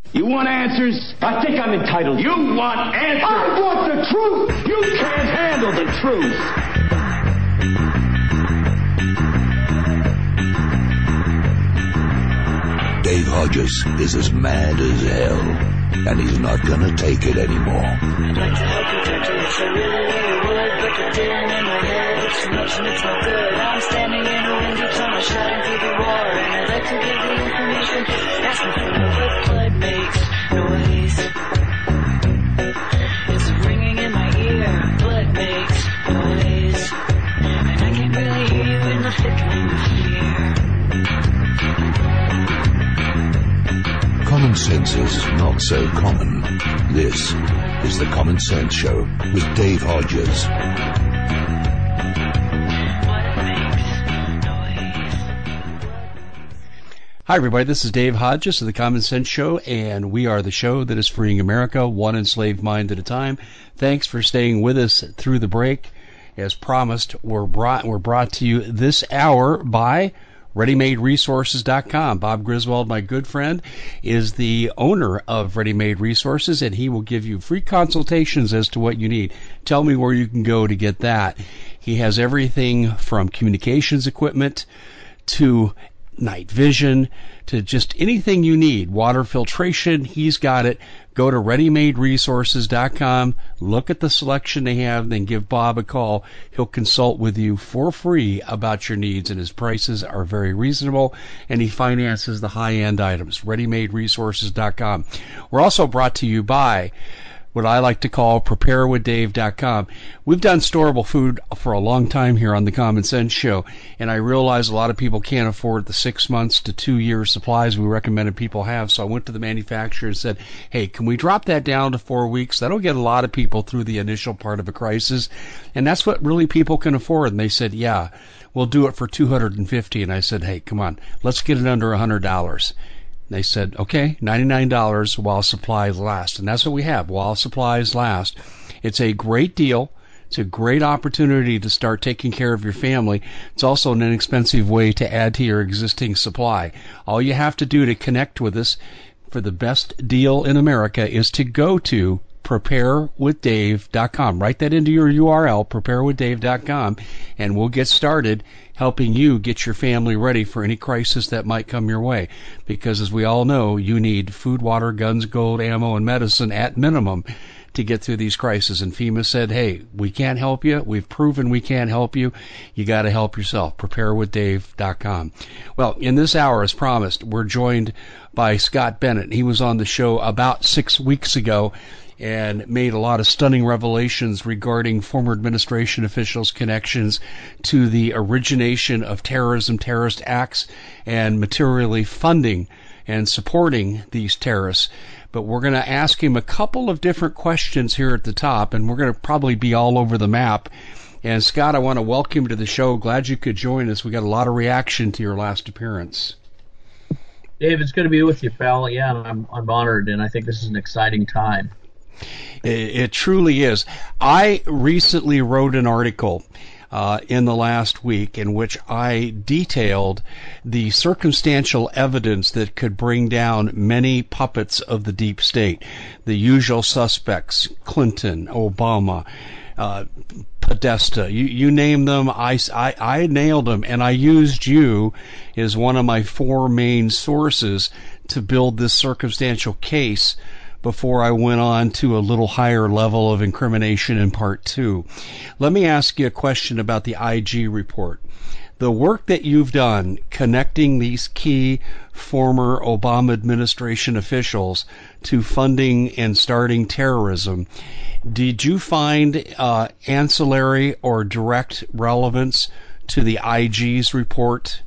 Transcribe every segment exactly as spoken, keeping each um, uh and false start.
You want answers? I think I'm entitled. You want answers? I want the truth! You can't handle the truth! Dave Hodges is as mad as hell, and he's not gonna take it anymore. I'd like to help you, touch you, if I really, really would, but the din in my head, it's too much and it's no good. I'm standing in a windy tunnel, shouting through the roar, and I'd like to give the information, asking for no but blood makes noise. It's ringing in my ear, blood makes noise, and I can really hear you in the thickening of fear. Common sense is not so common. This is the Common Sense Show with Dave Hodges. Hi, everybody. This is Dave Hodges of the Common Sense Show, and we are the show that is freeing America one enslaved mind at a time. Thanks for staying with us through the break. As promised, we're brought, we're brought to you this hour by ready made resources dot com. Bob Griswold, my good friend, is the owner of Ready Made Resources, and he will give you free consultations as to what you need. Tell me where you can go to get that. He has everything from communications equipment to night vision to just anything you need. Water filtration, he's got it. Go to ready made resources dot com, look at the selection they have, then give Bob a call. He'll consult with you for free about your needs, and his prices are very reasonable, and he finances the high-end items. ready made resources dot com. We're also brought to you by what I like to call prepare with dave dot com. We've done storable food for a long time here on the Common Sense Show, and I realize a lot of people can't afford the six months to two year supplies we recommended people have, so I went to the manufacturer and said, hey, can we drop that down to four weeks? That'll get a lot of people through the initial part of a crisis, and that's what really people can afford. And they said, yeah, we'll do it for two hundred fifty dollars. And I said, hey, come on, let's get it under one hundred dollars. They said, okay, ninety-nine dollars while supplies last. And that's what we have, while supplies last. It's a great deal. It's a great opportunity to start taking care of your family. It's also an inexpensive way to add to your existing supply. All you have to do to connect with us for the best deal in America is to go to prepare with dave dot com. Write that into your U R L, prepare with dave dot com, and we'll get started helping you get your family ready for any crisis that might come your way. Because as we all know, you need food, water, guns, gold, ammo, and medicine at minimum to get through these crises. And FEMA said, hey, we can't help you. We've proven we can't help you. You got to help yourself. prepare with dave dot com. Well, in this hour, as promised, we're joined by Scott Bennett. He was on the show about six weeks ago and made a lot of stunning revelations regarding former administration officials' connections to the origination of terrorism, terrorist acts, and materially funding and supporting these terrorists. But we're going to ask him a couple of different questions here at the top, and we're going to probably be all over the map. And Scott, I want to welcome you to the show. Glad you could join us. We got a lot of reaction to your last appearance. Dave, it's good to be with you, pal. Yeah, I'm, I'm honored, and I think this is an exciting time. It truly is. I recently wrote an article uh, in the last week in which I detailed the circumstantial evidence that could bring down many puppets of the deep state. The usual suspects, Clinton, Obama, uh, Podesta, you, you name them, I, I, I nailed them, and I used you as one of my four main sources to build this circumstantial case before I went on to a little higher level of incrimination in part two. Let me ask you a question about the I G report. The work that you've done connecting these key former Obama administration officials to funding and starting terrorism, did you find uh, ancillary or direct relevance to the I G's report?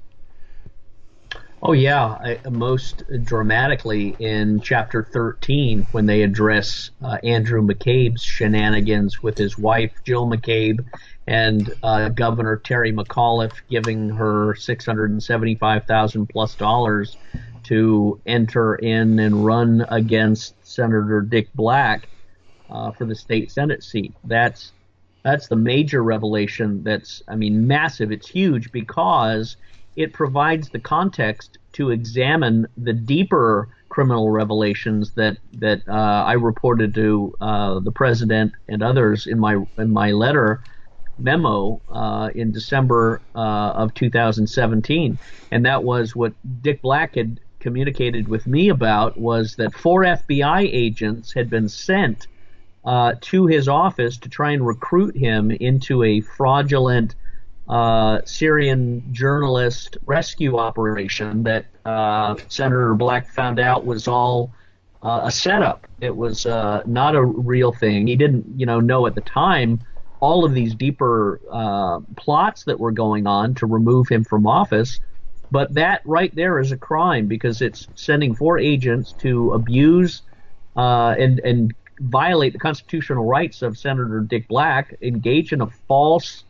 Oh, yeah, I, most dramatically in Chapter thirteen when they address uh, Andrew McCabe's shenanigans with his wife, Jill McCabe, and uh, Governor Terry McAuliffe giving her six hundred seventy-five thousand dollars plus dollars to enter in and run against Senator Dick Black uh, for the state Senate seat. That's that's the major revelation that's, I mean, massive. It's huge because it provides the context to examine the deeper criminal revelations that that uh, I reported to uh, the president and others in my in my letter memo uh, in December uh, of two thousand seventeen, and that was what Dick Black had communicated with me about, was that four F B I agents had been sent uh, to his office to try and recruit him into a fraudulent uh, Syrian journalist rescue operation that uh, Senator Black found out was all uh, a setup. It was uh, not a real thing. He didn't, you know, know at the time all of these deeper uh, plots that were going on to remove him from office. But that right there is a crime, because it's sending four agents to abuse uh, and and violate the constitutional rights of Senator Dick Black, engage in a false,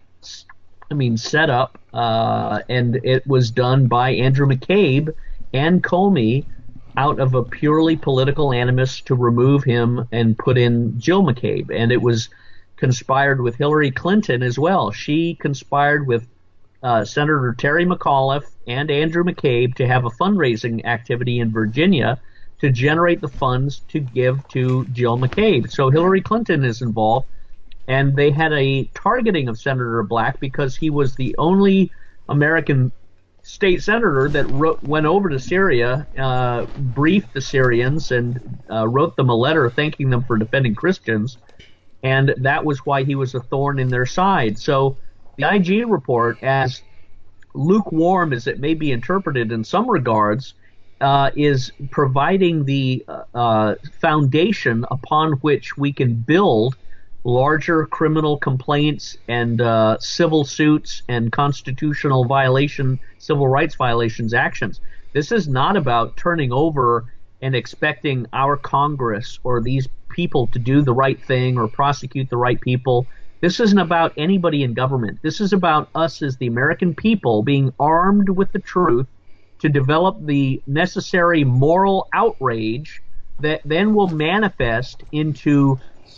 I mean, setup, uh, and it was done by Andrew McCabe and Comey out of a purely political animus to remove him and put in Jill McCabe. And it was conspired with Hillary Clinton as well. She conspired with Uh, Senator Terry McAuliffe and Andrew McCabe to have a fundraising activity in Virginia to generate the funds to give to Jill McCabe. So Hillary Clinton is involved, and they had a targeting of Senator Black because he was the only American state senator that wrote, went over to Syria, uh, briefed the Syrians, and uh, wrote them a letter thanking them for defending Christians, and that was why he was a thorn in their side. So the I G report, as lukewarm as it may be interpreted in some regards, uh, is providing the uh, foundation upon which we can build larger criminal complaints and uh, civil suits and constitutional violation, civil rights violations actions. This is not about turning over and expecting our Congress or these people to do the right thing or prosecute the right people. This isn't about anybody in government. This is about us as the American people being armed with the truth to develop the necessary moral outrage that then will manifest into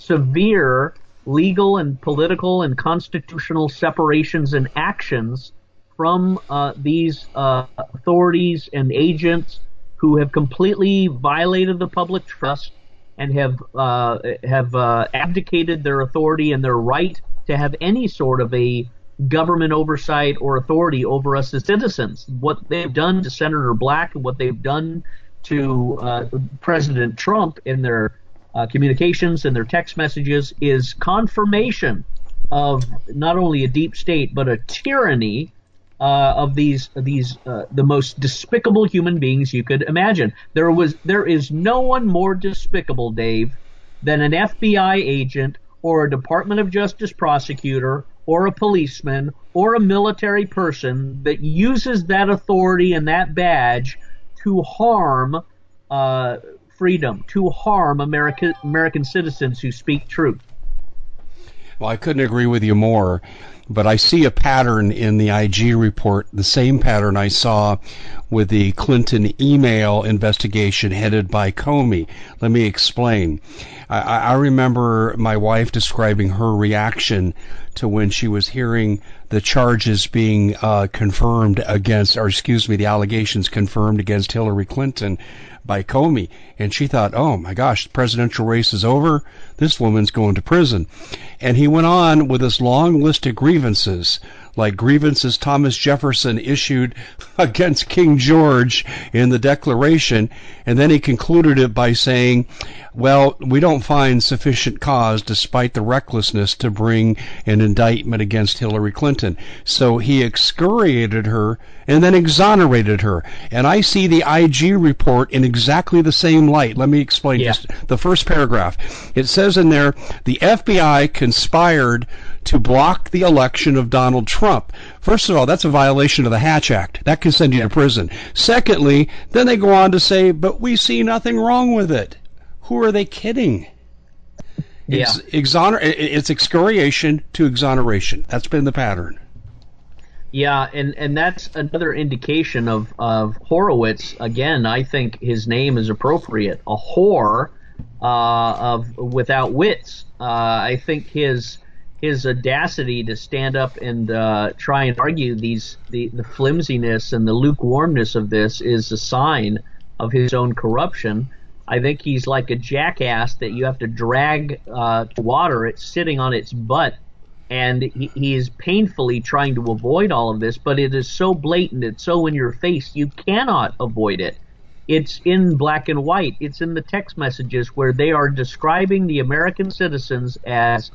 severe legal and political and constitutional separations and actions from uh, these uh, authorities and agents who have completely violated the public trust and have uh, have uh, abdicated their authority and their right to have any sort of a government oversight or authority over us as citizens. What they've done to Senator Black and what they've done to uh, President Trump in their uh, communications and their text messages is confirmation of not only a deep state but a tyranny Uh, of these these uh, the most despicable human beings you could imagine. There was there is no one more despicable, Dave, than an F B I agent or a Department of Justice prosecutor or a policeman or a military person that uses that authority and that badge to harm uh, freedom, to harm American American citizens who speak truth. Well, I couldn't agree with you more. But I see a pattern in the I G report, the same pattern I saw with the Clinton email investigation headed by Comey. Let me explain. I, I remember my wife describing her reaction to when she was hearing the charges being uh, confirmed against, or excuse me, the allegations confirmed against Hillary Clinton by Comey. And she thought, oh my gosh, the presidential race is over. This woman's going to prison. And he went on with this long list of grievances, like grievances Thomas Jefferson issued against King George in the Declaration. And then he concluded it by saying, well, we don't find sufficient cause despite the recklessness to bring an indictment against Hillary Clinton. So he excoriated her and then exonerated her. And I see the I G report in exactly the same light. Let me explain yeah. just the first paragraph. It says in there, the F B I conspired to block the election of Donald Trump. First of all, that's a violation of the Hatch Act. That can send you to prison. Secondly, then they go on to say, but we see nothing wrong with it. Who are they kidding? Yeah. It's, exoner- it's excoriation to exoneration. That's been the pattern. Yeah, and, and that's another indication of, of Horowitz. Again, I think his name is appropriate. A whore uh, of without wits. Uh, I think his his audacity to stand up and uh, try and argue these the, the flimsiness and the lukewarmness of this is a sign of his own corruption. I think he's like a jackass that you have to drag uh, to water. It's sitting on its butt, and he, he is painfully trying to avoid all of this, but it is so blatant, it's so in your face, you cannot avoid it. It's in black and white. It's in the text messages where they are describing the American citizens as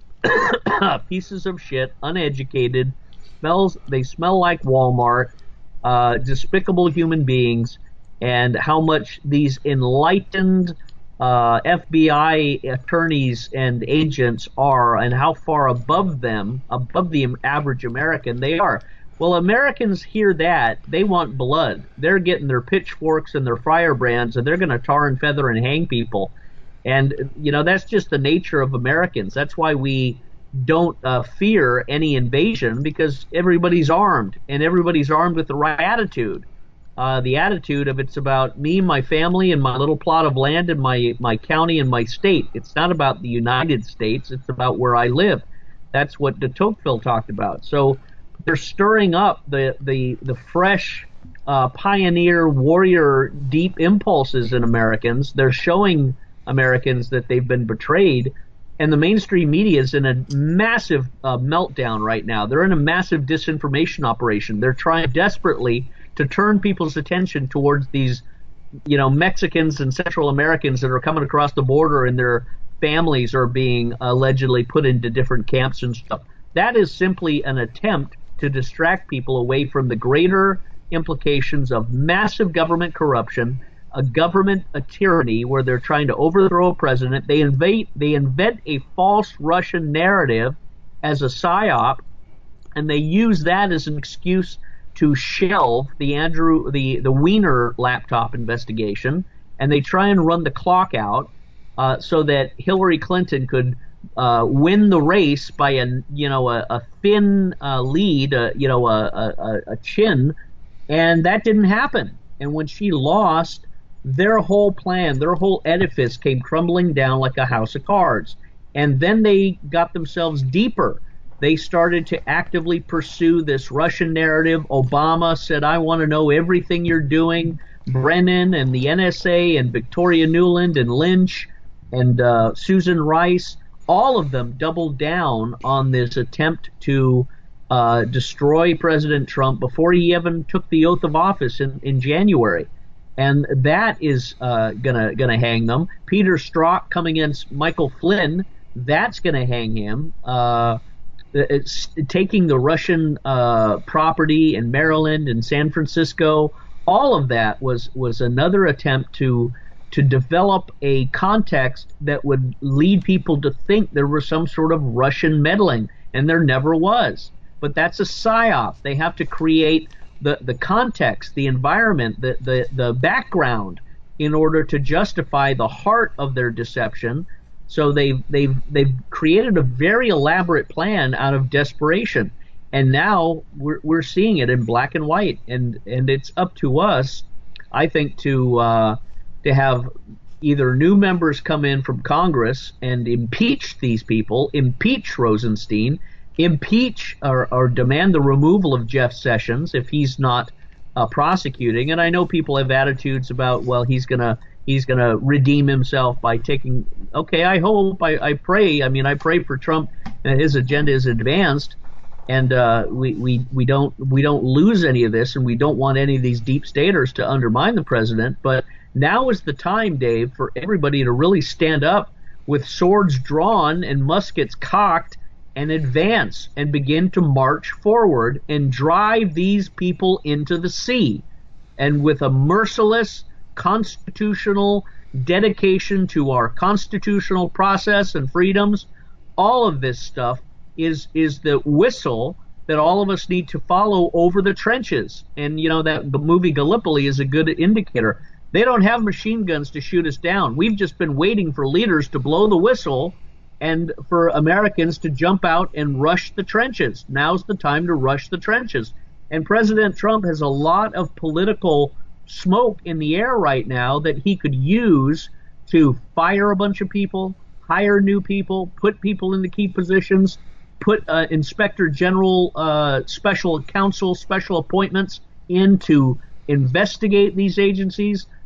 pieces of shit, uneducated, smells. They smell like Walmart, uh, despicable human beings, and how much these enlightened uh, F B I attorneys and agents are, and how far above them, above the average American they are. Well, Americans hear that, they want blood. They're getting their pitchforks and their firebrands, and they're going to tar and feather and hang people. And, you know, that's just the nature of Americans. That's why we don't uh, fear any invasion, because everybody's armed, and everybody's armed with the right attitude. Uh, the attitude of it's about me, my family, and my little plot of land, and my, my county and my state. It's not about the United States. It's about where I live. That's what de Tocqueville talked about. So they're stirring up the, the, the fresh uh, pioneer, warrior, deep impulses in Americans. They're showing Americans that they've been betrayed. And the mainstream media is in a massive uh, meltdown right now. They're in a massive disinformation operation. They're trying desperately to turn people's attention towards these, you know, Mexicans and Central Americans that are coming across the border, and their families are being allegedly put into different camps and stuff. That is simply an attempt to distract people away from the greater implications of massive government corruption, a government a tyranny where they're trying to overthrow a president. They invade, they invent a false Russian narrative as a psyop, and they use that as an excuse to shelve the Andrew the the Weiner laptop investigation, and they try and run the clock out uh, so that Hillary Clinton could uh, win the race by a you know a, a thin uh, lead, uh, you know a, a, a chin, and that didn't happen. And when she lost, their whole plan, their whole edifice came crumbling down like a house of cards. And then they got themselves deeper. They started to actively pursue this Russian narrative. Obama said, I want to know everything you're doing. Brennan and the N S A and Victoria Nuland and Lynch and uh, Susan Rice, all of them doubled down on this attempt to uh, destroy President Trump before he even took the oath of office in, in January. And that is uh, gonna gonna hang them. Peter Strzok coming against Michael Flynn, that's gonna hang him. Uh, it's taking the Russian uh, property in Maryland and San Francisco. All of that was was another attempt to to develop a context that would lead people to think there was some sort of Russian meddling, and there never was. But that's a psyop. They have to create the the context, the environment, the the the background in order to justify the heart of their deception. So they've they've they've created a very elaborate plan out of desperation, and now we're we're seeing it in black and white, and and it's up to us, I think, to uh, to have either new members come in from Congress and impeach these people, impeach Rosenstein, impeach or, or demand the removal of Jeff Sessions if he's not uh, prosecuting. And I know people have attitudes about, well, he's gonna he's gonna redeem himself by taking. Okay, I hope, I, I pray. I mean, I pray for Trump that his agenda is advanced, and uh, we we we don't we don't lose any of this, and we don't want any of these deep staters to undermine the president. But now is the time, Dave, for everybody to really stand up with swords drawn and muskets cocked and advance and begin to march forward and drive these people into the sea. And with a merciless constitutional dedication to our constitutional process and freedoms, all of this stuff is is the whistle that all of us need to follow over the trenches. And, you know, that the movie Gallipoli is a good indicator. They don't have machine guns to shoot us down. We've just been waiting for leaders to blow the whistle and for Americans to jump out and rush the trenches. Now's the time to rush the trenches. And President Trump has a lot of political smoke in the air right now that he could use to fire a bunch of people, hire new people, put people into key positions, put uh, inspector general, uh, special counsel, special appointments in to investigate these agencies.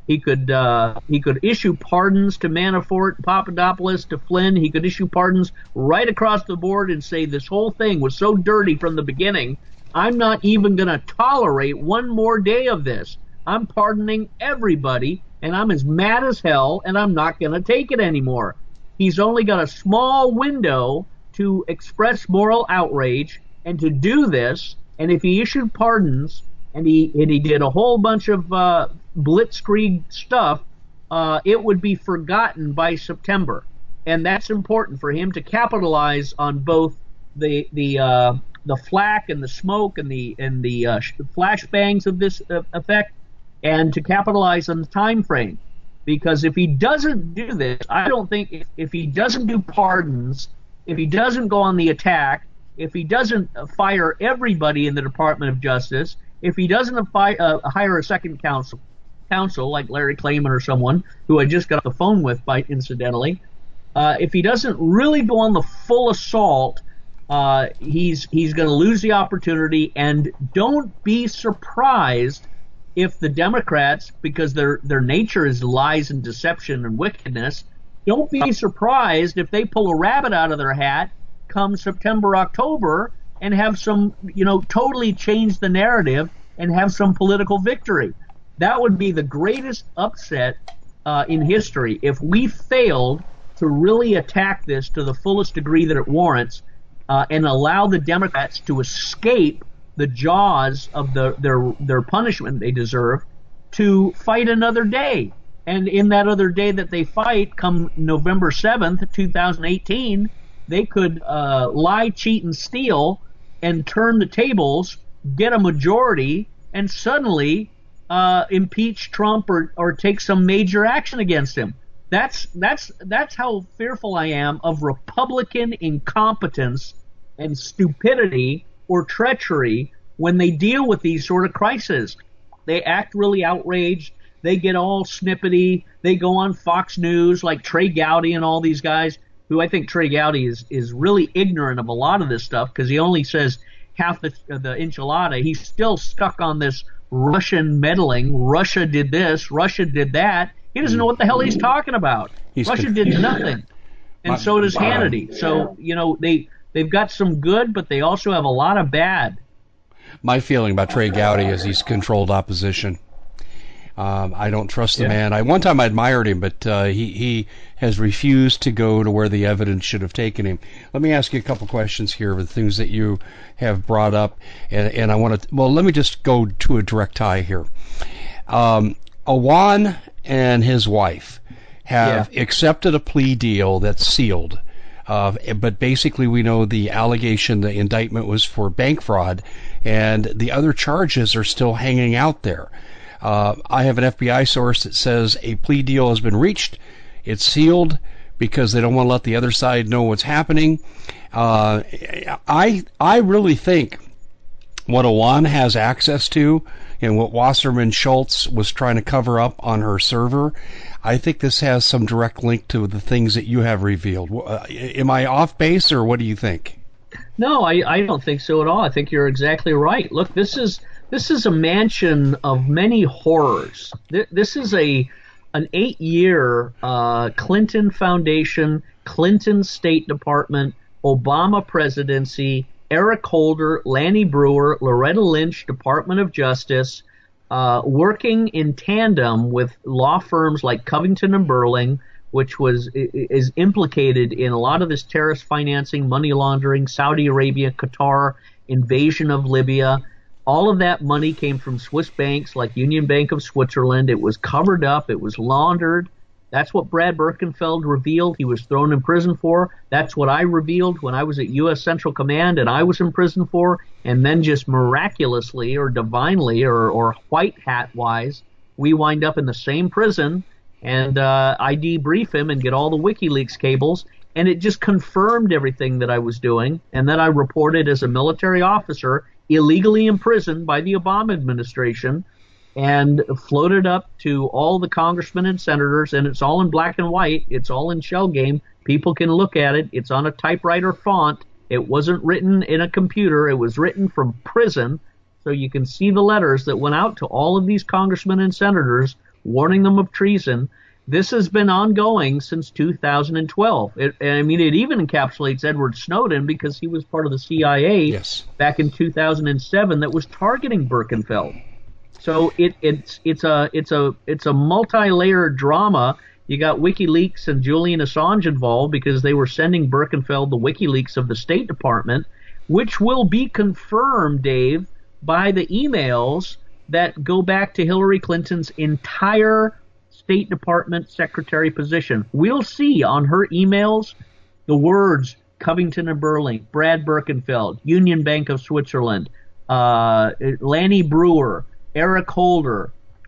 He could uh, he could issue pardons to Manafort, Papadopoulos, to Flynn. He could issue pardons right across the board and say this whole thing was so dirty from the beginning, I'm not even going to tolerate one more day of this. I'm pardoning everybody, and I'm as mad as hell, and I'm not going to take it anymore. He's only got a small window to express moral outrage and to do this, and if he issued pardons and he and he did a whole bunch of uh, blitzkrieg stuff, uh, it would be forgotten by September. And that's important for him to capitalize on both the the uh, the flack and the smoke and the and the uh, flashbangs of this uh, effect, and to capitalize on the time frame. Because if he doesn't do this, I don't think if, if he doesn't do pardons, if he doesn't go on the attack, if he doesn't fire everybody in the Department of Justice, if he doesn't fi- uh, hire a second counsel, counsel like Larry Klayman or someone who I just got off the phone with, by incidentally, uh, if he doesn't really go on the full assault, uh, he's he's going to lose the opportunity. And don't be surprised if the Democrats, because their their nature is lies and deception and wickedness, don't be surprised if they pull a rabbit out of their hat come September, October, and have some, you know, totally change the narrative and have some political victory. That would be the greatest upset uh, in history if we failed to really attack this to the fullest degree that it warrants uh, and allow the Democrats to escape the jaws of the, their their punishment they deserve to fight another day. And in that other day that they fight, come November seventh, two thousand eighteen, they could uh, lie, cheat, and steal and turn the tables, get a majority, and suddenly uh, impeach Trump or, or take some major action against him. That's that's that's how fearful I am of Republican incompetence and stupidity or treachery when they deal with these sort of crises. They act really outraged. They get all snippety. They go on Fox News like Trey Gowdy and all these guys, who I think Trey Gowdy is, is really ignorant of a lot of this stuff because he only says half the, the enchilada. He's still stuck on this Russian meddling. Russia did this. Russia did that. He doesn't know what the hell he's talking about. He's Russia conf- did nothing. And My, so does wow. Hannity. So, you know, they, they've got some good, but they also have a lot of bad. My feeling about Trey Gowdy is he's controlled opposition. Um, I don't trust the yeah. man. I one time I admired him, but uh, he he has refused to go to where the evidence should have taken him. Let me ask you a couple questions here with things that you have brought up, and, and I want to. Well, let me just go to a direct tie here. Um, Awan and his wife have yeah. accepted a plea deal that's sealed. Uh, but basically, we know the allegation, the indictment was for bank fraud, and the other charges are still hanging out there. Uh, I have an F B I source that says a plea deal has been reached. It's sealed because they don't want to let the other side know what's happening. Uh, I I really think what Awan has access to and what Wasserman Schultz was trying to cover up on her server, I think this has some direct link to the things that you have revealed. Uh, am I off base, or what do you think? No, I, I don't think so at all. I think you're exactly right. Look, this is this is a mansion of many horrors. This is a an eight-year uh, Clinton Foundation, Clinton State Department, Obama presidency, Eric Holder, Lanny Brewer, Loretta Lynch, Department of Justice, uh, working in tandem with law firms like Covington and Burling, which was is implicated in a lot of this terrorist financing, money laundering, Saudi Arabia, Qatar, invasion of Libya. All of that money came from Swiss banks like Union Bank of Switzerland. It was covered up. It was laundered. That's what Brad Birkenfeld revealed he was thrown in prison for. That's what I revealed when I was at U S Central Command and I was in prison for. And then just miraculously or divinely or, or white hat-wise, we wind up in the same prison. And uh, I debrief him and get all the WikiLeaks cables, and it just confirmed everything that I was doing. And then I reported as a military officer illegally imprisoned by the Obama administration and floated up to all the congressmen and senators, and it's all in black and white. It's all in shell game. People can look at it. It's on a typewriter font. It wasn't written in a computer. It was written from prison. So you can see the letters that went out to all of these congressmen and senators warning them of treason. This has been ongoing since two thousand twelve. It, I mean, it even encapsulates Edward Snowden because he was part of the C I A yes. back in two thousand seven that was targeting Birkenfeld. So it, it's it's a it's a it's a multi-layered drama. You got WikiLeaks and Julian Assange involved because they were sending Birkenfeld the WikiLeaks of the State Department, which will be confirmed, Dave, by the emails that go back to Hillary Clinton's entire State Department secretary position. We'll see on her emails the words Covington and Burling, Brad Birkenfeld, Union Bank of Switzerland, uh, Lanny Brewer, Eric Holder.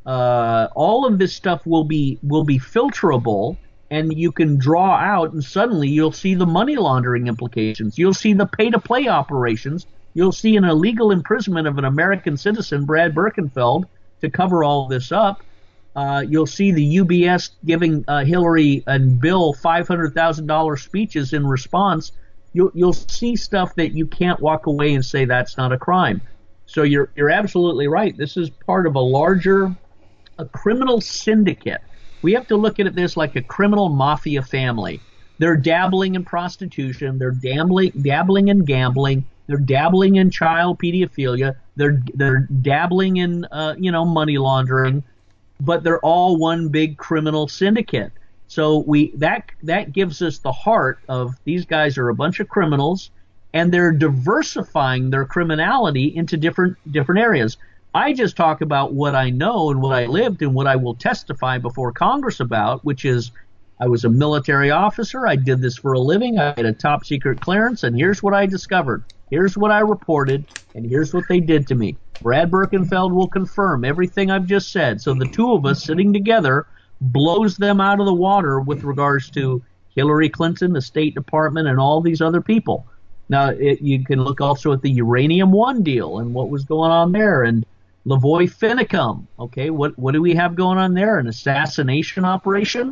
Uh, all of this stuff will be will be filterable, and you can draw out, and suddenly you'll see the money laundering implications. You'll see the pay-to-play operations. You'll see an illegal imprisonment of an American citizen, Brad Birkenfeld, to cover all this up. Uh, you'll see the U B S giving uh, Hillary and Bill five hundred thousand dollars speeches in response. You'll, you'll see stuff that you can't walk away and say that's not a crime. So you're you're absolutely right. This is part of a larger, a criminal syndicate. We have to look at this like a criminal mafia family. They're dabbling in prostitution. They're dabbling dabbling in gambling. They're dabbling in child pedophilia. They're they're dabbling in uh, you know money laundering. But they're all one big criminal syndicate. So we that that gives us the heart of these guys are a bunch of criminals, and they're diversifying their criminality into different different areas. I just talk about what I know and what I lived and what I will testify before Congress about, which is I was a military officer. I did this for a living. I had a top secret clearance, and here's what I discovered. Here's what I reported, and here's what they did to me. Brad Birkenfeld will confirm everything I've just said. So the two of us sitting together blows them out of the water with regards to Hillary Clinton, the State Department, and all these other people. Now, it, you can look also at the Uranium One deal and what was going on there, and Lavoy Finicum. Okay, what what do we have going on there? An assassination operation?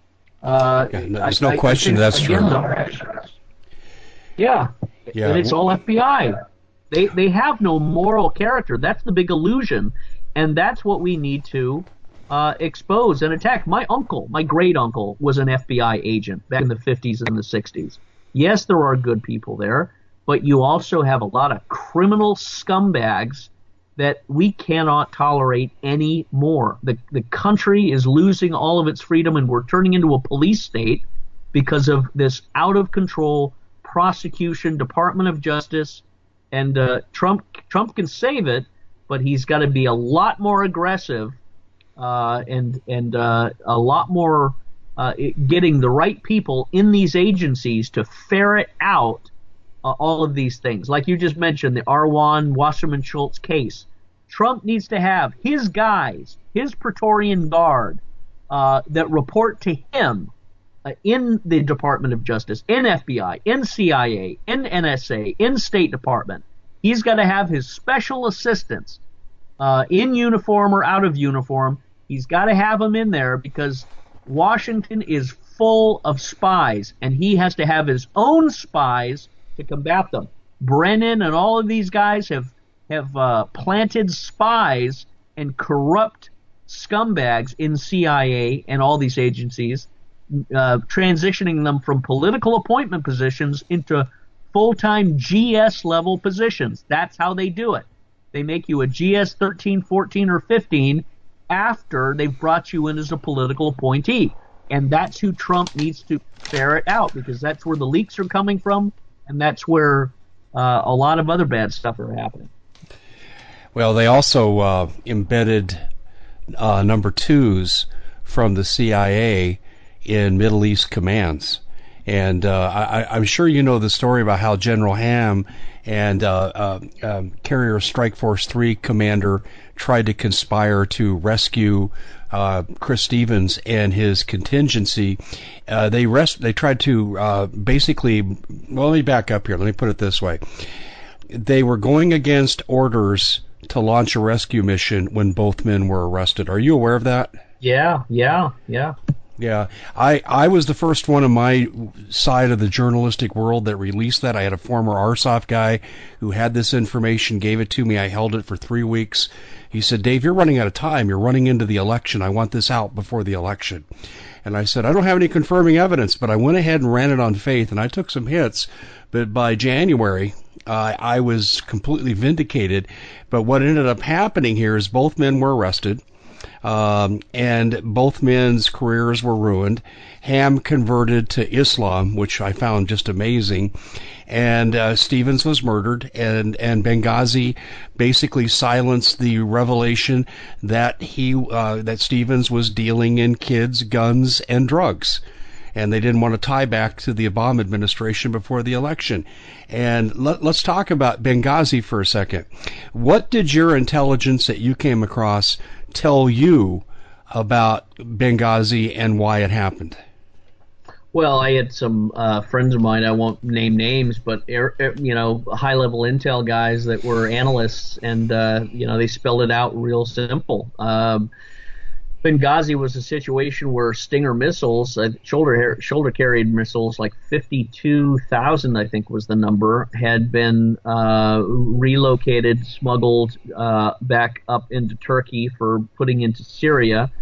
Uh, yeah, no, there's I, no question I that's true. Yeah. Yeah. And it's all F B I. They they have no moral character. That's the big illusion, and that's what we need to uh, expose and attack. My uncle, my great uncle, was an F B I agent back in the fifties and the sixties. Yes, there are good people there, but you also have a lot of criminal scumbags that we cannot tolerate anymore. The the country is losing all of its freedom, and we're turning into a police state because of this out of control prosecution, Department of Justice, and uh, Trump Trump can save it, but he's got to be a lot more aggressive uh, and and uh, a lot more uh, getting the right people in these agencies to ferret out uh, all of these things. Like you just mentioned, the Arwan Wasserman Schultz case. Trump needs to have his guys, his Praetorian Guard, uh, that report to him Uh, in the Department of Justice, in F B I, in C I A, in N S A, in State Department. He's got to have his special assistants uh, in uniform or out of uniform. He's got to have them in there because Washington is full of spies, and he has to have his own spies to combat them. Brennan and all of these guys have, have uh, planted spies and corrupt scumbags in C I A and all these agencies, Uh, transitioning them from political appointment positions into full-time G S level positions. That's how they do it. They make you a G S thirteen, fourteen, or fifteen after they've brought you in as a political appointee. And that's who Trump needs to ferret out, because that's where the leaks are coming from, and that's where uh, a lot of other bad stuff are happening. Well, they also uh, embedded uh, number twos from the C I A in Middle East commands. And uh, I, I'm sure you know the story about how General Ham and uh, uh, um, Carrier Strike Force three commander tried to conspire to rescue uh, Chris Stevens and his contingency. Uh, they rest, they tried to uh, basically, well, let me back up here. Let me put it this way. They were going against orders to launch a rescue mission when both men were arrested. Are you aware of that? Yeah, yeah, yeah. Yeah, I, I was the first one on my side of the journalistic world that released that. I had a former R S O F guy who had this information, gave it to me. I held it for three weeks. He said, Dave, you're running out of time. You're running into the election. I want this out before the election. And I said, I don't have any confirming evidence, but I went ahead and ran it on faith, and I took some hits. But by January, uh, I was completely vindicated. But what ended up happening here is both men were arrested. Um, and both men's careers were ruined. Ham converted to Islam, which I found just amazing, and uh, Stevens was murdered, and, and Benghazi basically silenced the revelation that he uh, that Stevens was dealing in kids, guns, and drugs. And they didn't want to tie back to the Obama administration before the election. And let, let's talk about Benghazi for a second. What did your intelligence that you came across tell you about Benghazi and why it happened? Well, I had some uh, friends of mine, I won't name names, but, air, air, you know, high-level intel guys that were analysts, and, uh, you know, they spelled it out real simple. Um, Benghazi was a situation where Stinger missiles, uh, shoulder shoulder carried missiles, like fifty-two thousand, I think was the number, had been uh, relocated, smuggled uh, back up into Turkey for putting into Syria.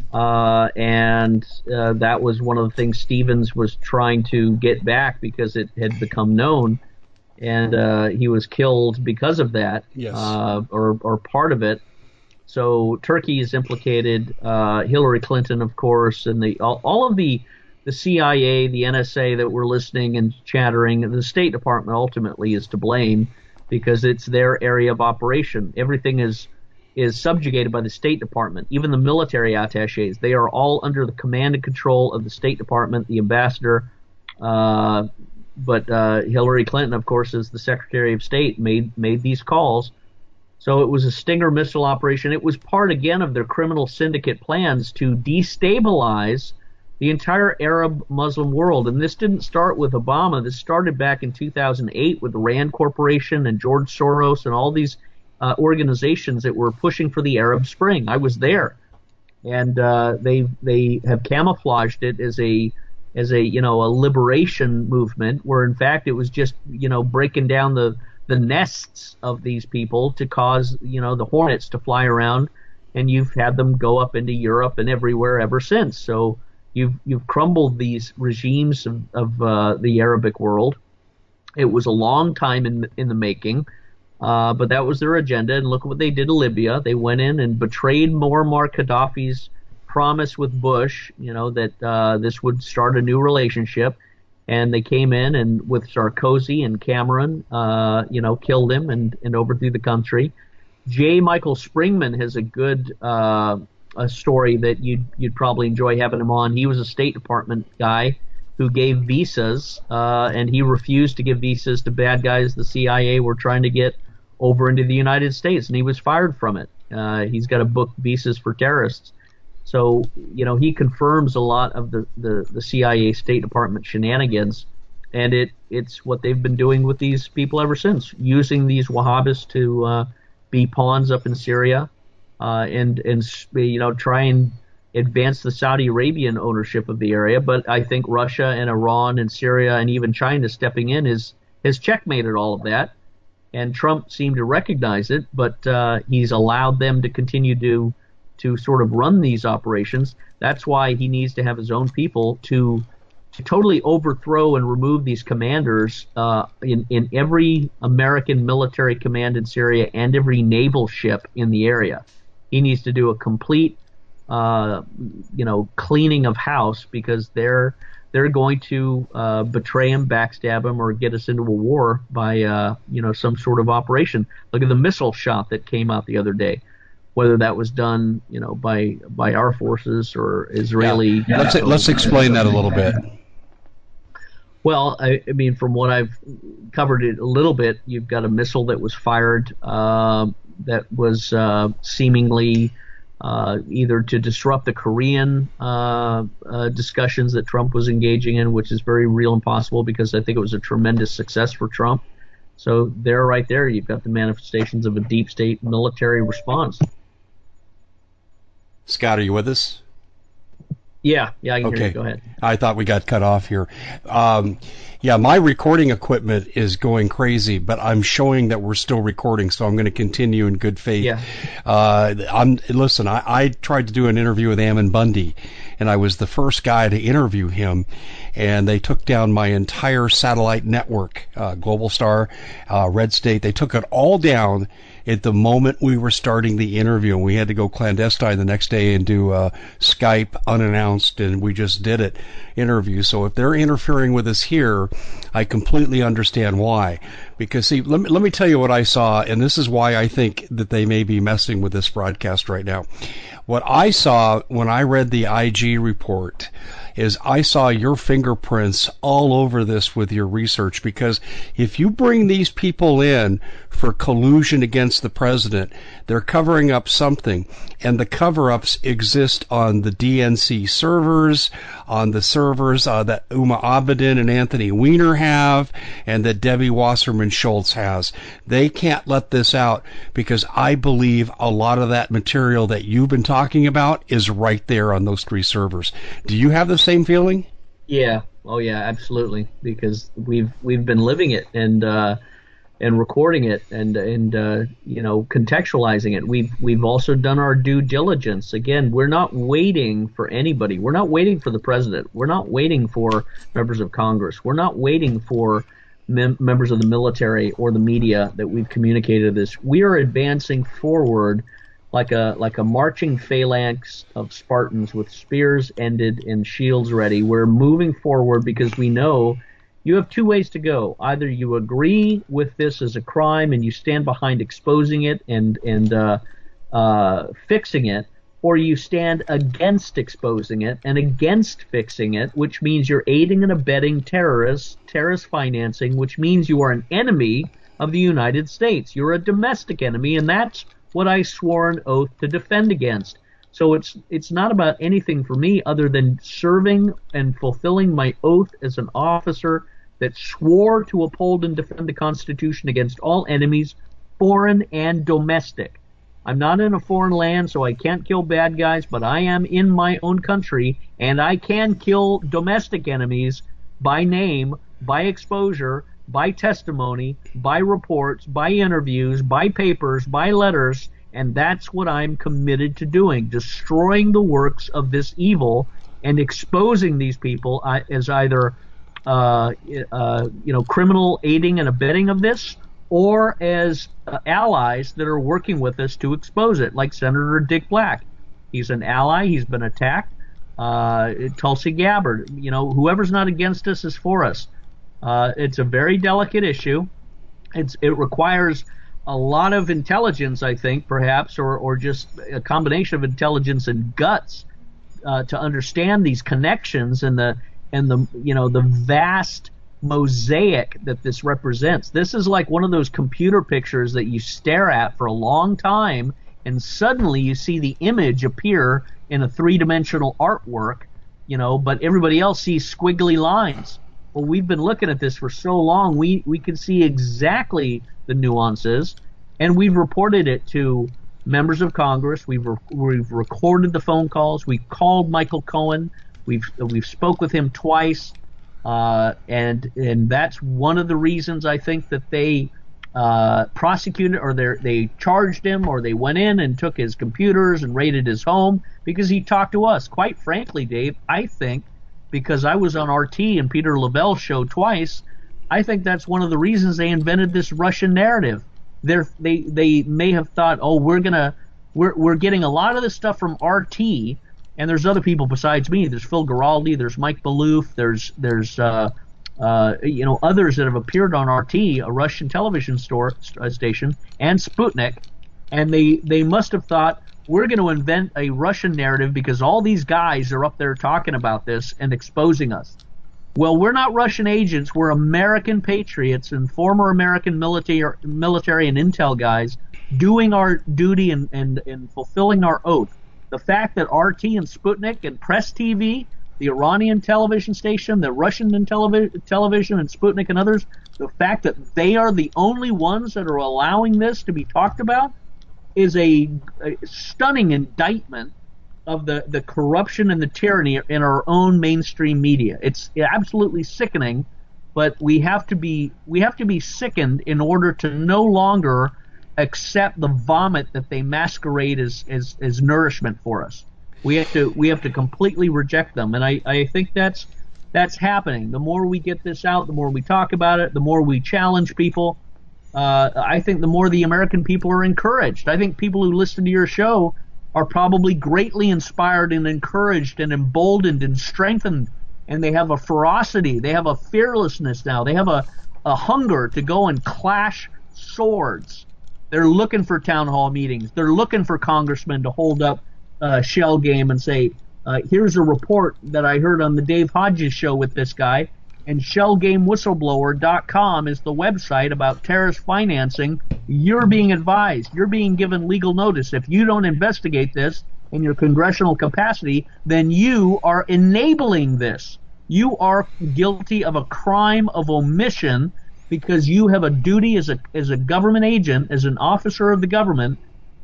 Uh, and uh, that was one of the things Stevens was trying to get back because it had become known. And uh, he was killed because of that, yes. uh, or, or part of it. So Turkey is implicated, uh, Hillary Clinton, of course, and the all, all of the the C I A, the N S A that were listening and chattering. The State Department ultimately is to blame because it's their area of operation. Everything is is subjugated by the State Department. Even the military attaches, they are all under the command and control of the State Department, the ambassador. Uh, but uh, Hillary Clinton, of course, as the Secretary of State, made made these calls. So it was a Stinger missile operation. It was part, again, of their criminal syndicate plans to destabilize the entire Arab Muslim world. And this didn't start with Obama. This started back in two thousand eight with the Rand Corporation and George Soros and all these uh, organizations that were pushing for the Arab Spring. I was there. And uh, they they have camouflaged it as a as a you know a liberation movement, where in fact it was just you know breaking down the the nests of these people to cause, you know, the hornets to fly around, and you've had them go up into Europe and everywhere ever since. So you've you've crumbled these regimes of, of uh, the Arabic world. It was a long time in in the making, uh, but that was their agenda. And look at what they did to Libya. They went in and betrayed Muammar Gaddafi's promise with Bush, you know, that uh, this would start a new relationship. And they came in and with Sarkozy and Cameron, uh, you know, killed him and, and overthrew the country. J. Michael Springman has a good uh, a story that you'd you'd probably enjoy having him on. He was a State Department guy who gave visas, uh, and he refused to give visas to bad guys the C I A were trying to get over into the United States, and he was fired from it. Uh, he's got a book, Visas for Terrorists. So, you know, he confirms a lot of the, the, the C I A State Department shenanigans, and it it's what they've been doing with these people ever since, using these Wahhabists to uh, be pawns up in Syria uh, and, and, you know, try and advance the Saudi Arabian ownership of the area. But I think Russia and Iran and Syria and even China stepping in is, has checkmated all of that. And Trump seemed to recognize it, but uh, he's allowed them to continue to to sort of run these operations. That's why he needs to have his own people to to totally overthrow and remove these commanders uh, in, in every American military command in Syria and every naval ship in the area. He needs to do a complete, uh, you know, cleaning of house because they're they're going to uh, betray him, backstab him, or get us into a war by, uh, you know, some sort of operation. Look at the missile shot that came out the other day. Whether that was done, you know, by by our forces or Israeli. Yeah. Let's let's explain that a little bit. Well, I, I mean, from what I've covered it a little bit, you've got a missile that was fired uh, that was uh, seemingly uh, either to disrupt the Korean uh, uh, discussions that Trump was engaging in, which is very real and possible because I think it was a tremendous success for Trump. So there, right there, you've got the manifestations of a deep state military response. Scott, are you with us? Yeah, yeah, I can okay. hear you. Go ahead. I thought we got cut off here. Um, yeah, my recording equipment is going crazy, but I'm showing that we're still recording, so I'm going to continue in good faith. Yeah. Uh, I'm listen. I, I tried to do an interview with Ammon Bundy, and I was the first guy to interview him, and they took down my entire satellite network, uh, Global Star, uh, Red State. They took it all down at the moment we were starting the interview, and we had to go clandestine the next day and do uh, Skype unannounced, and we just did it interview. So if they're interfering with us here, I completely understand why. Because see, let me, let me tell you what I saw, and this is why I think that they may be messing with this broadcast right now. What I saw when I read the I G report is I saw your fingerprints all over this with your research, because if you bring these people in for collusion against the president, they're covering up something, and the cover-ups exist on the D N C servers, on the servers uh, that Uma Abedin and Anthony Weiner have, and that Debbie Wasserman Schultz has. They can't let this out, because I believe a lot of that material that you've been talking about is right there on those three servers. Do you have the same feeling? Yeah. Oh, yeah. Absolutely. Because we've we've been living it and uh, and recording it and and uh, you know, contextualizing it. We've we've also done our due diligence. Again, we're not waiting for anybody. We're not waiting for the president. We're not waiting for members of Congress. We're not waiting for mem- members of the military or the media that we've communicated this. We are advancing forward like a like a marching phalanx of Spartans with spears ended and shields ready. We're moving forward because we know you have two ways to go. Either you agree with this as a crime and you stand behind exposing it and and uh, uh, fixing it, or you stand against exposing it and against fixing it, which means you're aiding and abetting terrorists, terrorist financing, which means you are an enemy of the United States. You're a domestic enemy, and that's what I swore an oath to defend against. So it's it's not about anything for me other than serving and fulfilling my oath as an officer that swore to uphold and defend the Constitution against all enemies, foreign and domestic. I'm not in a foreign land, so I can't kill bad guys, but I am in my own country, and I can kill domestic enemies by name, by exposure, by testimony, by reports, by interviews, by papers, by letters, and that's what I'm committed to doing, destroying the works of this evil and exposing these people uh, as either uh, uh, you know, criminal aiding and abetting of this, or as uh, allies that are working with us to expose it, like Senator Dick Black. He's an ally. He's been attacked. Uh, Tulsi Gabbard. You know, whoever's not against us is for us. Uh, it's a very delicate issue. It's, it requires a lot of intelligence, I think, perhaps, or, or just a combination of intelligence and guts uh, to understand these connections and the and the you know the vast mosaic that this represents. This is like one of those computer pictures that you stare at for a long time, and suddenly you see the image appear in a three-dimensional artwork, you know, but everybody else sees squiggly lines. Well, we've been looking at this for so long, we, we can see exactly the nuances, and we've reported it to members of Congress. We've re- we've recorded the phone calls. We called Michael Cohen. We've we've spoke with him twice, uh, and and that's one of the reasons I think that they uh, prosecuted or they they charged him, or they went in and took his computers and raided his home, because he talked to us. Quite frankly, Dave, I think, because I was on R T and Peter Lavelle's show twice, I think that's one of the reasons they invented this Russian narrative. They're, they they may have thought, oh, we're gonna we're we're getting a lot of this stuff from R T, and there's other people besides me. There's Phil Giraldi, there's Mike Maloof, there's there's uh, uh, you know others that have appeared on R T, a Russian television store uh, station, and Sputnik, and they they must have thought, we're going to invent a Russian narrative because all these guys are up there talking about this and exposing us. Well, we're not Russian agents. We're American patriots and former American military, military and intel guys doing our duty and, and, and fulfilling our oath. The fact that R T and Sputnik and Press T V, the Iranian television station, the Russian televi- television and Sputnik and others, the fact that they are the only ones that are allowing this to be talked about is a, a stunning indictment of the, the corruption and the tyranny in our own mainstream media. It's absolutely sickening, but we have to be we have to be sickened in order to no longer accept the vomit that they masquerade as, as, as nourishment for us. We have to we have to completely reject them, and I, I think that's that's happening. The more we get this out, the more we talk about it, the more we challenge people. Uh, I think the more the American people are encouraged. I think people who listen to your show are probably greatly inspired and encouraged and emboldened and strengthened, and they have a ferocity, they have a fearlessness now, they have a, a hunger to go and clash swords. They're looking for town hall meetings. They're looking for congressmen to hold up uh, shell game and say, uh, here's a report that I heard on the Dave Hodges show with this guy, and shell game whistleblower dot com is the website about terrorist financing. You're being advised. You're being given legal notice. If you don't investigate this in your congressional capacity, then you are enabling this. You are guilty of a crime of omission because you have a duty as a as a government agent, as an officer of the government,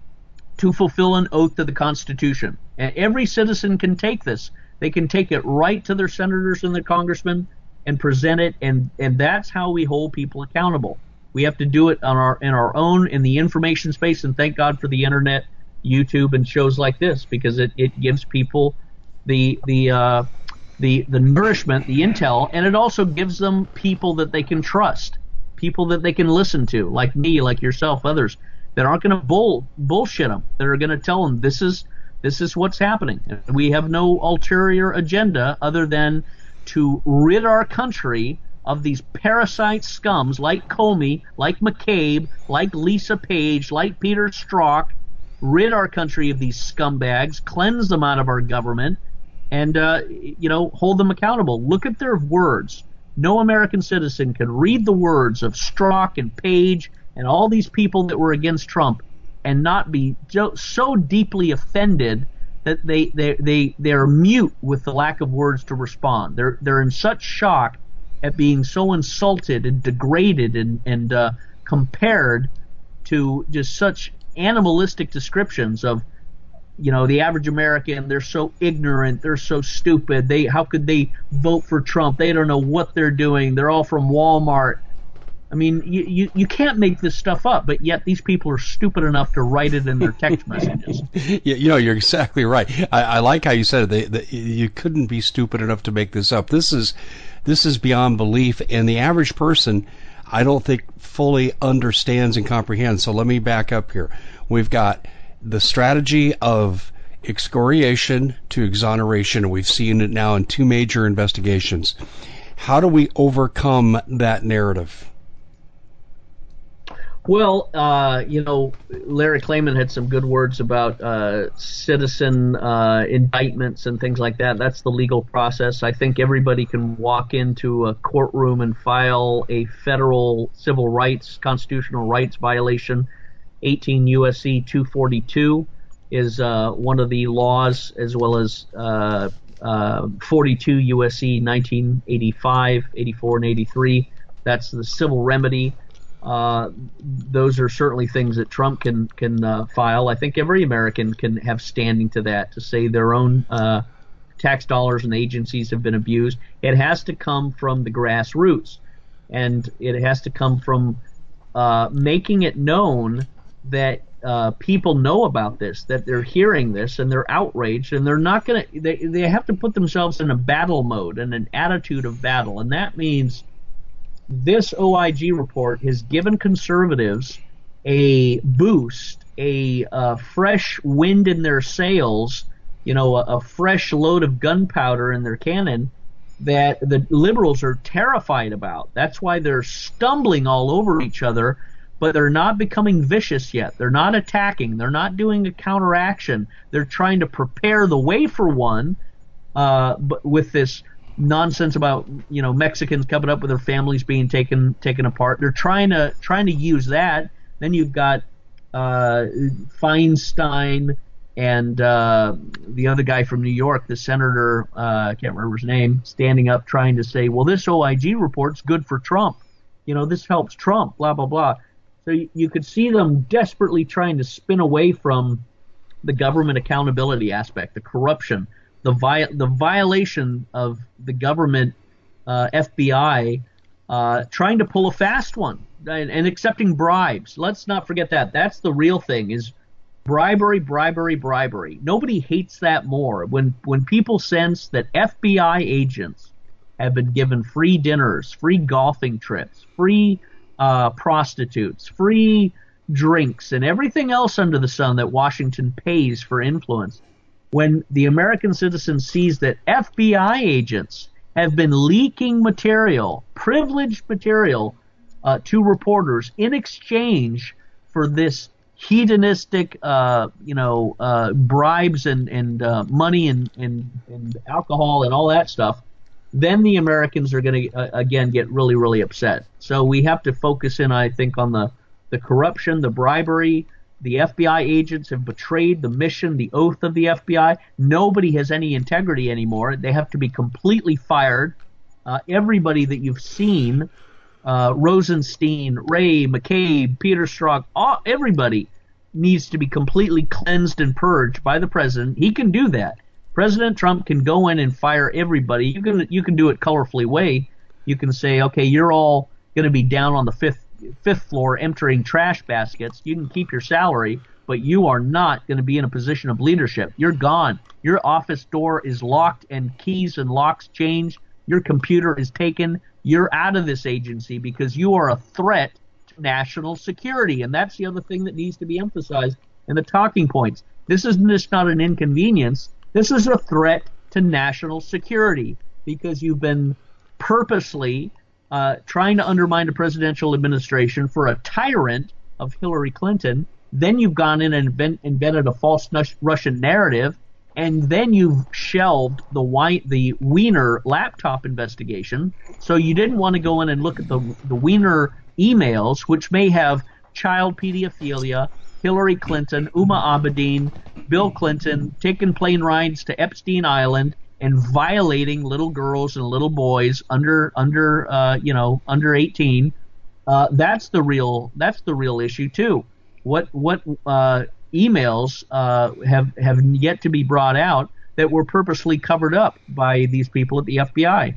to fulfill an oath to the Constitution. And every citizen can take this. They can take it right to their senators and their congressmen and present it, and, and that's how we hold people accountable. We have to do it on our in our own, in the information space, and thank God for the internet, YouTube, and shows like this, because it, it gives people the the uh, the the nourishment, the intel, and it also gives them people that they can trust, people that they can listen to, like me, like yourself, others, that aren't going to bull bullshit them, that are going to tell them this is this is what's happening. We have no ulterior agenda other than to rid our country of these parasite scums like Comey, like McCabe, like Lisa Page, like Peter Strzok, rid our country of these scumbags, cleanse them out of our government, and, uh, you know, hold them accountable. Look at their words. No American citizen can read the words of Strzok and Page and all these people that were against Trump and not be so, so deeply offended that they they they they're mute with the lack of words to respond. They're they're in such shock at being so insulted and degraded and and uh, compared to just such animalistic descriptions of, you know, the average American. They're so ignorant. They're so stupid. They how could they vote for Trump? They don't know what they're doing. They're all from Walmart. I mean, you, you, you can't make this stuff up, but yet these people are stupid enough to write it in their text messages. Yeah, you know, you're exactly right. I, I like how you said it. They, they, you couldn't be stupid enough to make this up. This is this is beyond belief, and the average person, I don't think, fully understands and comprehends. So let me back up here. We've got the strategy of excoriation to exoneration, and we've seen it now in two major investigations. How do we overcome that narrative? Well, uh, you know, Larry Klayman had some good words about uh, citizen uh, indictments and things like that. That's the legal process. I think everybody can walk into a courtroom and file a federal civil rights, constitutional rights violation. eighteen U S C two forty-two is uh, one of the laws, as well as uh, uh, forty-two U S C nineteen eighty-five, eighty-four, and eighty-three. That's the civil remedy. Uh, those are certainly things that Trump can can uh, file. I think every American can have standing to that, to say their own uh, tax dollars and agencies have been abused. It has to come from the grassroots, and it has to come from uh, making it known that uh, people know about this, that they're hearing this, and they're outraged, and they're not going to. They they have to put themselves in a battle mode and an attitude of battle, and that means this O I G report has given conservatives a boost, a uh, fresh wind in their sails, you know, a, a fresh load of gunpowder in their cannon that the liberals are terrified about. That's why they're stumbling all over each other, but they're not becoming vicious yet. They're not attacking. They're not doing a counteraction. They're trying to prepare the way for one, uh, but with this nonsense about, you know, Mexicans coming up with their families being taken taken apart. They're trying to trying to use that. Then you've got uh, Feinstein and uh, the other guy from New York, the senator, uh, I can't remember his name, standing up trying to say, well, this O I G report's good for Trump. You know, this helps Trump, blah, blah, blah. So you, you could see them desperately trying to spin away from the government accountability aspect, the corruption, the vi- the violation of the government uh, F B I uh, trying to pull a fast one and, and accepting bribes. Let's not forget that. That's the real thing, is bribery, bribery, bribery. Nobody hates that more. When when people sense that F B I agents have been given free dinners, free golfing trips, free uh, prostitutes, free drinks, and everything else under the sun that Washington pays for influence. When the American citizen sees that F B I agents have been leaking material, privileged material, uh, to reporters in exchange for this hedonistic, uh, you know, uh, bribes and, and uh, money and, and, and alcohol and all that stuff, then the Americans are going to, uh, again, get really, really upset. So we have to focus in, I think, on the, the corruption, the bribery. The F B I agents have betrayed the mission, the oath of the F B I. Nobody has any integrity anymore. They have to be completely fired. Uh, everybody that you've seen, uh, Rosenstein, Wray, McCabe, Peter Strzok, all, everybody needs to be completely cleansed and purged by the president. He can do that. President Trump can go in and fire everybody. You can you can do it colorfully way. You can say, okay, you're all going to be down on the fifth fifth floor emptying trash baskets. You can keep your salary, but you are not going to be in a position of leadership. You're gone. Your office door is locked and keys and locks changed. Your computer is taken. You're out of this agency because you are a threat to national security. And that's the other thing that needs to be emphasized in the talking points. This is just not an inconvenience. This is a threat to national security because you've been purposely uh, trying to undermine the presidential administration for a tyrant of Hillary Clinton. Then you've gone in and invent, invented a false Russian narrative, and then you've shelved the white, the Weiner laptop investigation. So you didn't want to go in and look at the the Weiner emails, which may have child pedophilia, Hillary Clinton, Uma Abedin, Bill Clinton taking plane rides to Epstein Island and violating little girls and little boys under under uh, you know under eighteen. Uh, that's the real that's the real issue too. What what uh, emails uh, have have yet to be brought out that were purposely covered up by these people at the F B I?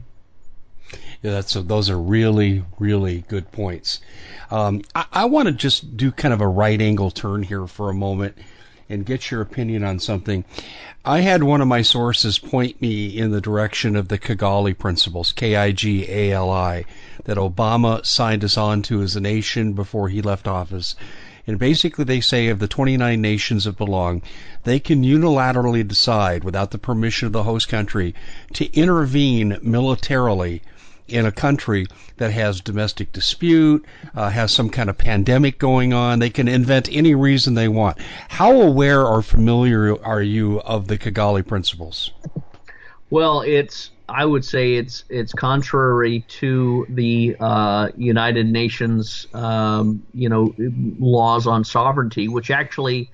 Yeah, that's a, those are really, really good points. Um, I, I want to just do kind of a right angle turn here for a moment and get your opinion on something. I had one of my sources point me in the direction of the Kigali Principles, K I G A L I, that Obama signed us on to as a nation before he left office. And basically they say of the twenty-nine nations that belong, they can unilaterally decide, without the permission of the host country, to intervene militarily in a country that has domestic dispute, uh, has some kind of pandemic going on. They can invent any reason they want. How aware or familiar are you of the Kigali Principles? Well, it's I would say it's it's contrary to the uh, United Nations, um, you know, laws on sovereignty, which actually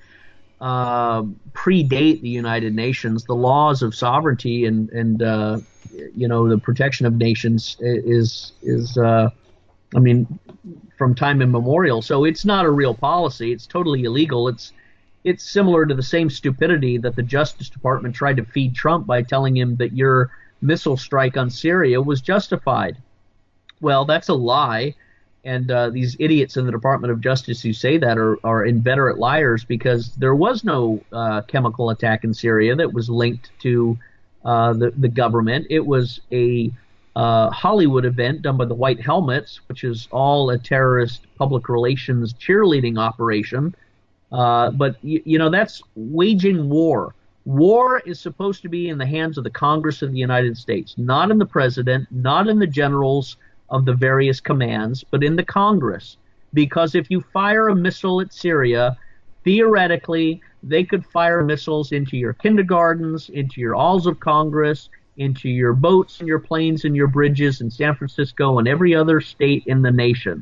uh, predate the United Nations. The laws of sovereignty and and uh, you know the protection of nations is is uh, I mean from time immemorial. So it's not a real policy. It's totally illegal. It's it's similar to the same stupidity that the Justice Department tried to feed Trump by telling him that your missile strike on Syria was justified. Well, that's a lie, and uh, these idiots in the Department of Justice who say that are, are inveterate liars, because there was no uh, chemical attack in Syria that was linked to uh, the, the government. It was a uh, Hollywood event done by the White Helmets, which is all a terrorist public relations cheerleading operation. Uh, but, you, you know, that's waging war. War is supposed to be in the hands of the Congress of the United States, not in the president, not in the generals of the various commands, but in the Congress. Because if you fire a missile at Syria, theoretically, they could fire missiles into your kindergartens, into your halls of Congress, into your boats and your planes and your bridges in San Francisco and every other state in the nation.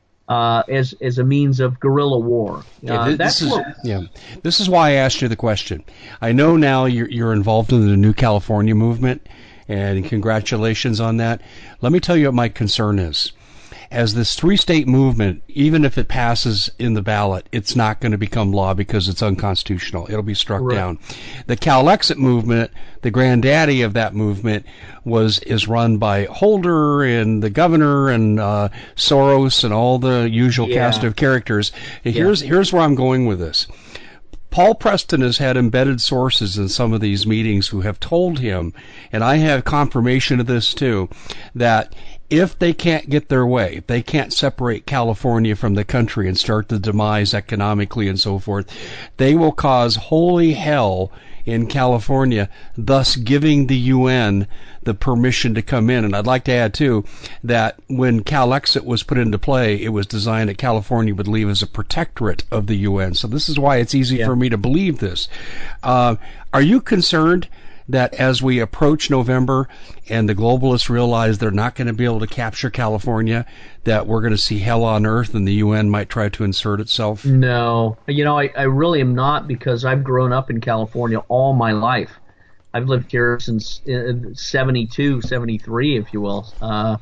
Uh, as as a means of guerrilla war. Uh, yeah, this, that's this is, what, yeah. This is why I asked you the question. I know now you're, you're involved in the New California movement, and congratulations on that. Let me tell you what my concern is. as this three-state movement, even if it passes in the ballot, it's not going to become law because it's unconstitutional. It'll be struck Right. down. The Calexit movement, the granddaddy of that movement, was is run by Holder and the governor and uh, Soros and all the usual Yeah. cast of characters. Here's here's where I'm going with this. Paul Preston has had embedded sources in some of these meetings who have told him, and I have confirmation of this too, that if they can't get their way, if they can't separate California from the country and start the demise economically and so forth, they will cause holy hell in California, thus giving the U N the permission to come in. And I'd like to add, too, that when Calexit was put into play, it was designed that California would leave as a protectorate of the U N. So this is why it's easy Yeah. for me to believe this. Uh, are you concerned that as we approach November and the globalists realize they're not going to be able to capture California, that we're going to see hell on earth and the U N might try to insert itself? No, you know, I, I really am not, because I've grown up in California all my life. I've lived here since uh, seventy-two, seventy-three, if you will. Uh,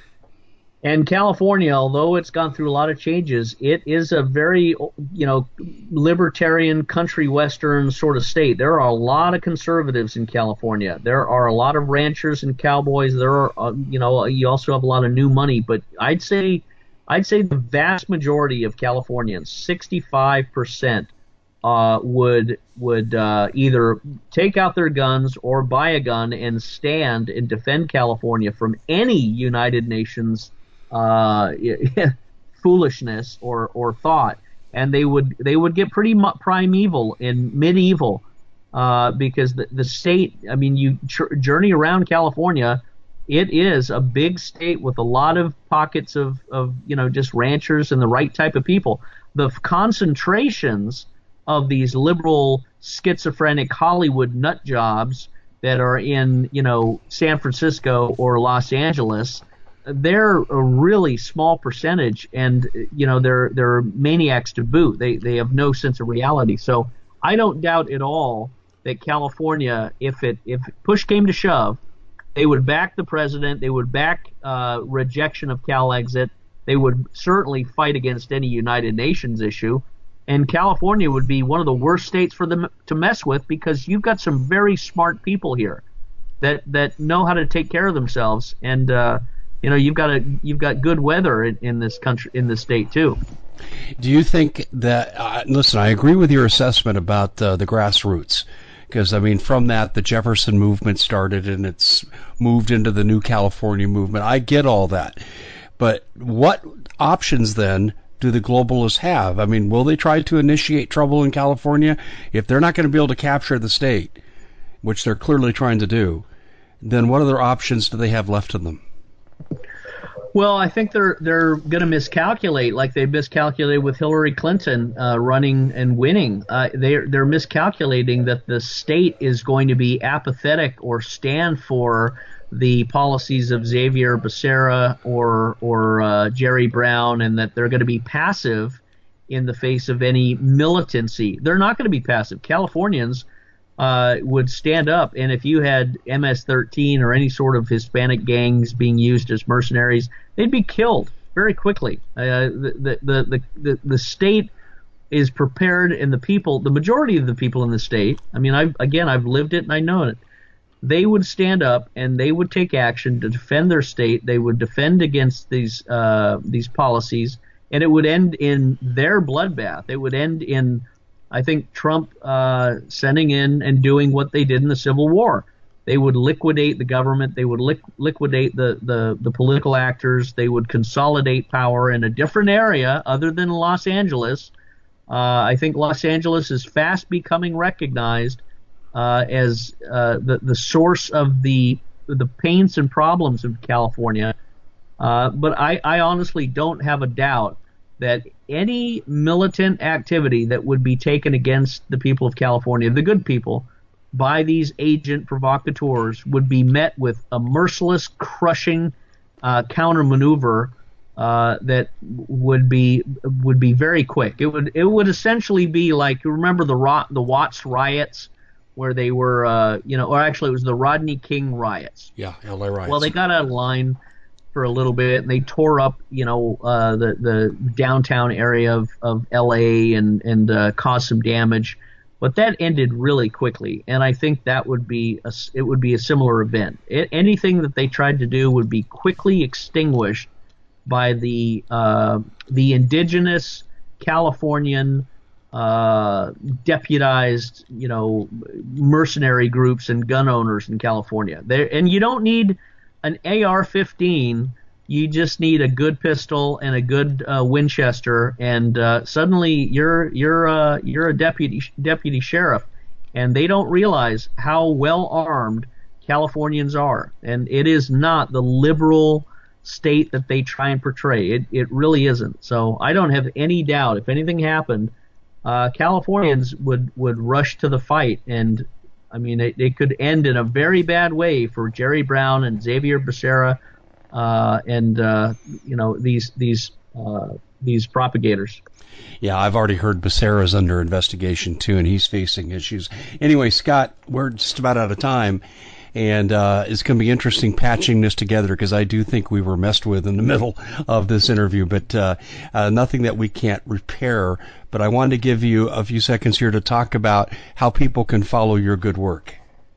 and California, although it's gone through a lot of changes, it is a very, you know, libertarian country western sort of state. There are a lot of conservatives in California. There are a lot of ranchers and cowboys. There are, uh, you know, you also have a lot of new money. But I'd say, I'd say the vast majority of Californians, sixty-five percent, uh, would would uh, either take out their guns or buy a gun and stand and defend California from any United Nations uh, foolishness or, or thought. And they would they would get pretty mu- primeval and medieval uh, because the, the state, I mean, you ch- journey around California, it is a big state with a lot of pockets of, of, you know, just ranchers and the right type of people. The concentrations of these liberal, schizophrenic Hollywood nut jobs that are in, you know, San Francisco or Los Angeles, they're a really small percentage, and you know they're they're maniacs to boot. They they have no sense of reality. So I don't doubt at all that California, if it if push came to shove, they would back the president. They would back uh, rejection of Calexit. They would certainly fight against any United Nations issue. And California would be one of the worst states for them to mess with, because you've got some very smart people here that that know how to take care of themselves, and uh, you know you've got a you've got good weather in, in this country, in this state too. Do you think that? Uh, listen, I agree with your assessment about uh, the grassroots, because I mean, from that the Jefferson movement started, and it's moved into the New California movement. I get all that, but what options then do the globalists have? I mean, will they try to initiate trouble in California? If they're not going to be able to capture the state, which they're clearly trying to do, then what other options do they have left to them? Well, I think they're they're going to miscalculate, like they miscalculated with Hillary Clinton uh, running and winning. Uh, they're they're miscalculating that the state is going to be apathetic or stand for the policies of Xavier Becerra or or uh, Jerry Brown, and that they're going to be passive in the face of any militancy. They're not going to be passive. Californians uh, would stand up, and if you had M S thirteen or any sort of Hispanic gangs being used as mercenaries, they'd be killed very quickly. Uh, the, the, the, the, the state is prepared, and the people, the majority of the people in the state, I mean, I've, again, I've lived it and I know it, they would stand up and they would take action to defend their state. They would defend against these uh, these policies, and it would end in their bloodbath. It would end in, I think, Trump uh, sending in and doing what they did in the Civil War. They would liquidate the government. They would li- liquidate the, the, the political actors. They would consolidate power in a different area other than Los Angeles. Uh, I think Los Angeles is fast becoming recognized uh, as uh, the the source of the the pains and problems of California. Uh, but I, I honestly don't have a doubt that any militant activity that would be taken against the people of California, the good people, by these agent provocateurs would be met with a merciless, crushing uh, counter maneuver uh, that would be would be very quick. It would it would essentially be like, you remember the Ro- the Watts riots, where they were, uh, you know, or actually it was the Rodney King riots. Yeah, L A riots. Well, they got out of line. for a little bit, and they tore up, you know, uh, the the downtown area of, of L A and and uh, caused some damage. But that ended really quickly, and I think that would be a, it would be a similar event. It, anything that they tried to do would be quickly extinguished by the uh, the indigenous Californian uh, deputized, you know, mercenary groups and gun owners in California. There, and you don't need an A R fifteen. You just need a good pistol and a good uh, Winchester, and uh, suddenly you're you're uh, you're a deputy deputy sheriff, and they don't realize how well armed Californians are, and it is not the liberal state that they try and portray. It it really isn't. So I don't have any doubt if anything happened, uh, Californians would would rush to the fight, and I mean it, it could end in a very bad way for Jerry Brown and Xavier Becerra. Uh, and uh, you know these these uh, these propagators. Yeah, I've already heard Becerra's under investigation too, and he's facing issues. Anyway, Scott, we're just about out of time, and uh, it's going to be interesting patching this together because I do think we were messed with in the middle of this interview, but uh, uh, nothing that we can't repair. But I wanted to give you a few seconds here to talk about how people can follow your good work.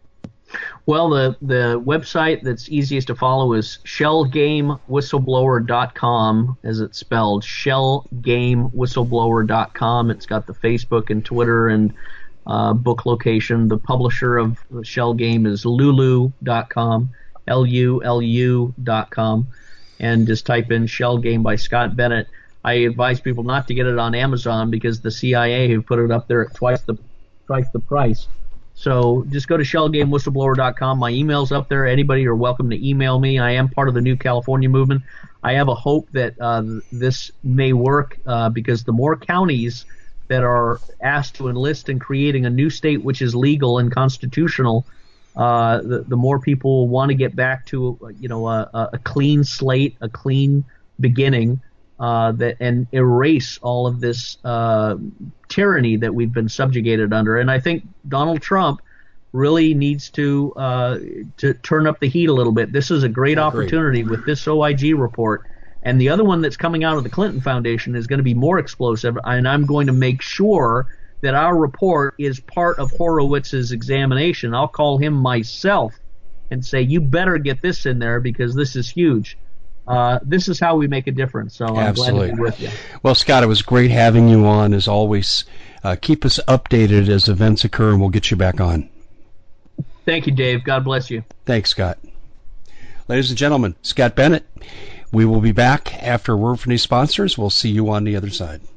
Well, the, the website that's easiest to follow is shell game whistleblower dot com, as it's spelled, shell game whistleblower dot com. It's got the Facebook and Twitter and uh, book location. The publisher of Shell Game is lulu dot com, L U L U dot com, and just type in Shell Game by Scott Bennett. I advise people not to get it on Amazon because the C I A have put it up there at twice the twice the price. So just go to shell game whistleblower dot com. My email's up there. Anybody are welcome to email me. I am part of the New California movement. I have a hope that uh, this may work uh, because the more counties that are asked to enlist in creating a new state which is legal and constitutional, uh, the, the more people want to get back to you know a, a clean slate, a clean beginning, uh, that and erase all of this uh, tyranny that we've been subjugated under. And I think Donald Trump really needs to uh, to turn up the heat a little bit. This is a great opportunity with this O I G report. And the other one that's coming out of the Clinton Foundation is going to be more explosive, and I'm going to make sure that our report is part of Horowitz's examination. I'll call him myself and say, you better get this in there because this is huge. Uh, this is how we make a difference. So I'm Absolutely. glad to be with you. Well, Scott, it was great having you on, as always. Uh, keep us updated as events occur, and we'll get you back on. Thank you, Dave. God bless you. Thanks, Scott. Ladies and gentlemen, Scott Bennett. We will be back after a word from these sponsors. We'll see you on the other side.